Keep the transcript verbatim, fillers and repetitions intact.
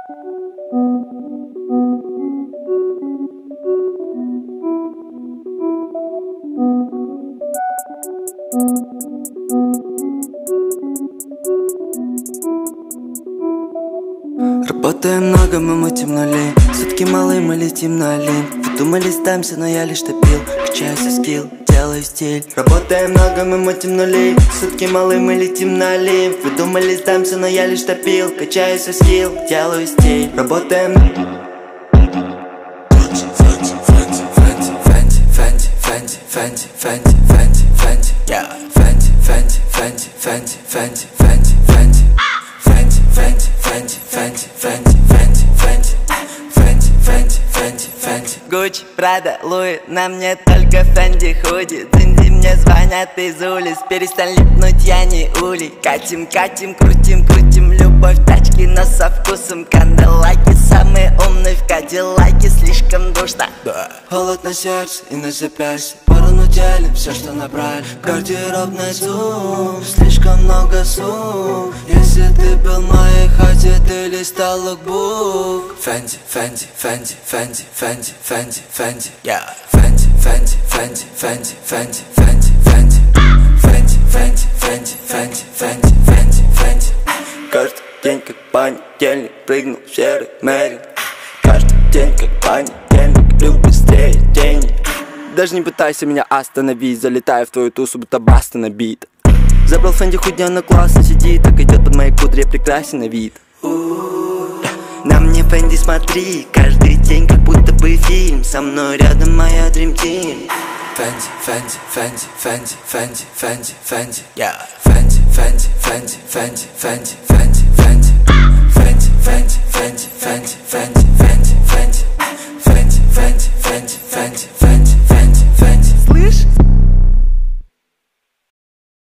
Работаем много, мы мутим нули. Сутки малые, мы летим на олимп. Вы думали, сдамся, но я лишь топил. Качаю свой скилл, делаю стиль. Работаем много, мы мутим нули. Сутки малые, мы летим на олимп. Вы думали, сдамся, но я лишь топил. Качаю свой скилл, делаю стиль. Работаем. Фэнти, фэнти, фэнти, фэнти, фэнти, yeah. Фэнти, фэнти, фэнти, фэнти, фэнти, фэнти, фэнти, фэнти, фэнти, фэнти, фэнти, фэнти, фэнти, фэнти, фэнти, фэнти, фэнти, фэнти. Гуччи, Прада, Луи, на мне только Фэнди худи. Дзинди мне звонят из улиц, перестань липнуть, я не улей. Катим, катим, крутим, крутим, любовь тачки, но со вкусом канделаки. Самые умные в кадиллаке, слишком душно. Холод на сердце и на запястье, порно делим все, что набрали. Гардеробный зум, слишком много сумм. Если ты был в моей хате, ты листал лукбук. Фэнти, Фэнти, Фэнти, Фэнти, Фэнти, Фэнти, Фэнти, yeah. Фэнти, Фэнти, Фэнти, Фэнти, Фэнти, Фэнти, Фэнти, Фэнти, Фэнти, Фэнти, Фэнти, Фэнти, Фэнти, Фэнти. Каждый день как понедельник, прыгнул в серый Мерин. Каждый день как понедельник, люблю быстрее денег. Даже не пытайся меня остановить, залетаю в твою тусу, будто баста набит. Забрал Фэнди худня, но классно сидит, так идет под моей кудре, прекрасен на вид. На мне Фэнди смотри, каждый день как будто бы фильм. Со мной рядом моя Dream Team. Фэнди, Фэнди, Фэнди, Фэнди, Фэнди, Фэнди, Фэнди, yeah. Фэнди, Фэнди, Фэнди, Фэнди, Фэнди, Фэнди, Фэнди, Фэнди, Фэнди.